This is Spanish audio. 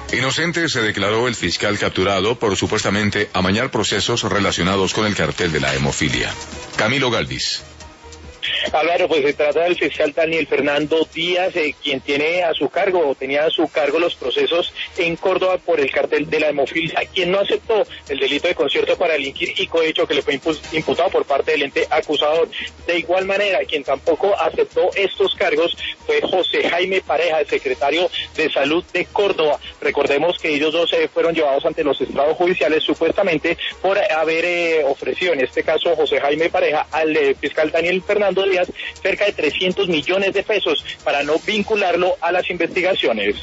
Inocente se declaró el fiscal capturado por supuestamente amañar procesos relacionados con el cartel de la hemofilia. Camilo Galvis. Álvaro, pues se trata del fiscal Daniel Fernando Díaz, quien tiene a su cargo, o tenía a su cargo los procesos en Córdoba por el cartel de la hemofilia, quien no aceptó el delito de concierto para delinquir y cohecho que le fue imputado por parte del ente acusador. De igual manera, quien tampoco aceptó estos cargos fue José Jaime Pareja, el secretario de Salud de Córdoba. Recordemos que ellos dos fueron llevados ante los estrados judiciales supuestamente por haber ofrecido, en este caso José Jaime Pareja, al fiscal Daniel Fernando Díaz cerca de 300 millones de pesos para no vincularlo a las investigaciones.